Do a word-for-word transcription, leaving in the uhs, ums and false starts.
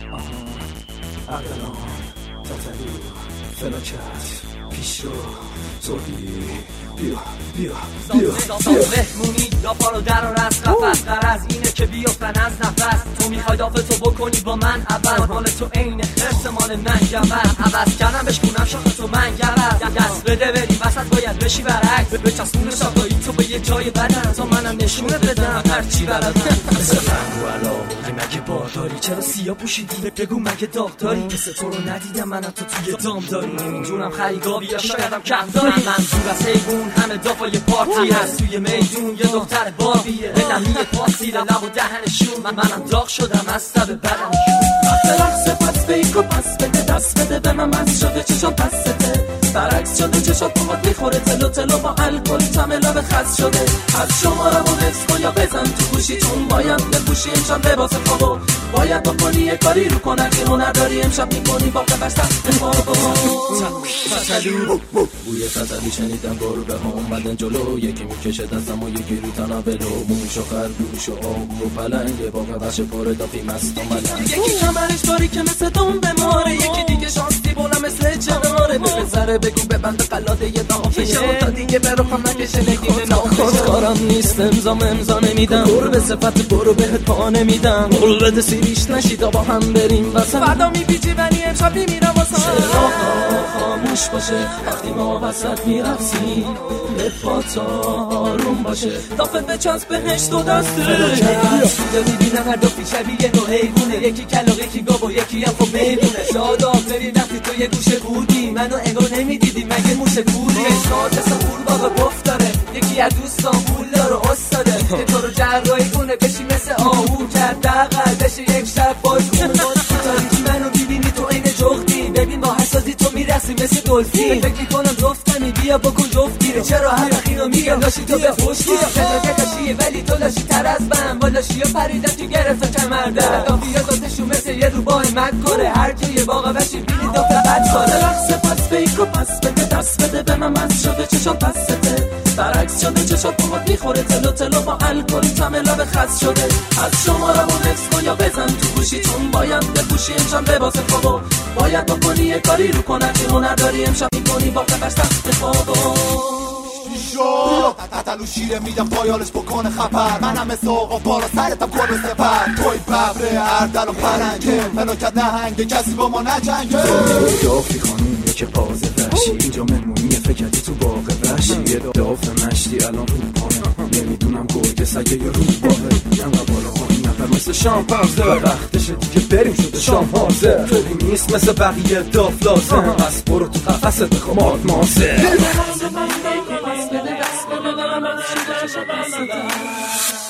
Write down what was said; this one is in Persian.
اقلان تتلی فلاکت پیش رو زودی بیا بیا بیا مهمونی یا پارو در و رس قفص قرز اینه که بیافتن از نفس تو میخوای دافتو بکنی با من اول مال تو عین خرس مال من گول عوض کردم بشکونم شاخه تو من گرز دست بده بری وسط باید بشی برعکس به چسبون شاقایی تو به یه جای بدن تا منم نشونت بدم هرچی بلدم مثل رنگ و علا مگه بارداری چرا سیاه پوشیدی بگو مگه داغ داری مثل تو رو ندیدم منم تو توی دام داری نمیدونم خریگابی یا شایدم کم داری منظور از حیبون همه دافای پارتی هست توی میدون یه دختر بابیه دلم یه پاسیل لب و دهنشون من منم داغ شدم از سب بدنشون وقت رقصه پس بیکو پس بده دست بده به من مست شده چشم پسته برعکس شده چشات باهات میخوره تلو تلو با الکل تم لب خست شده از شمارم و حفظ کن یا بزن تو گوشی چون باید بپوشی امشب لباس خوابو باید بکنی یه کاری رو کنن که هنر داری امشب میکنی با قبش تخت خوابو تتلو بوی تتلو شنیدم گربه ها اومدن جلو یکی میکشه دستم و یکی رو تنابلو موش و خرگوش و آهو و پلنگه با قبش پر دافی مست اومدن یکی کمرش باری که مثل دون بماره یکی دیگه شانسی بولا مثل جناره بزره بگو ببند قلاده یه دافشه تا دیگه برو خم نکشه نگینه نامشه کارم نیست امضام امضا نمیدم برو به صفت برو بهت پا نمیدم برو بده سیریش نشی تا با هم بریم واسه فردا میپیچی ولی امشب میمیرم واسه چرا خاموش باشه وقتی ما وسط میرقصیم لفات آروم باشه دافت به چانس بهش دو دسته اینجا میبینم هر دو پیش شبیه نوع حیوونه یکی کلاغ یکی گاو و یکی هم خب میمونه شاد آفری وقتی تو یه گوشه بودی منو انگار نمیدیدی مگه موشه کوری اسناد مثل خور باقا گفت داره یکی از دوستان پول داره استاده که تو رو جرایی کنه بشی مثل آهو کرد دقل بشه یک شب باز کنه تاریکی منو بیبینی تو این جغدی ببین با حسادی تو میرسی مثل دلفین فکر کنم جفتمی بیا بکن جفتیره چرا هر وقینا میگم لاشی تو به خوشگی چرا که لاشیه ولی تو لاشی تر از من با لاشی ها پریدم که گرفتم کمرده دافی ها داتشون مثل یه روباه مکاره هر که یه باقا بشی بینی دو فقط کاره رقص پس بیکو پس بده دست بده به من مست شده چشم پسته برعکس شده چشات باهات میخوره تلو تلو با الکل تم لب خست شده از شمارم و حفظ کن یا بزن تو گوشی چون باید بپوشی امشب لباس خوابو باید بکنی یه کاری رو کنن که هنر داری امشب میکنی با قبش تخت خوابو شو تتلو شیره میدم پایالش بکنه خبر منم مثل آقا بالا سرتم کنه سپر توی ببره اردل و پرنگه فلاکت نهنگه کسی با ما نجنگه دافی خانومیه که پازه وحشی اینجا مهمونیه فکردی تو باغ وحشی یه داف مشتی الان رو پایه نمیدونم گرگ سگه یا رو باقه انقا بالا خونی نفر مثل شام پرزه وقتشه دیگه بریم شده شام حاضر توی نیست مثل بقیه داف لازم پس برو تو قفصت بخوام آت ماسه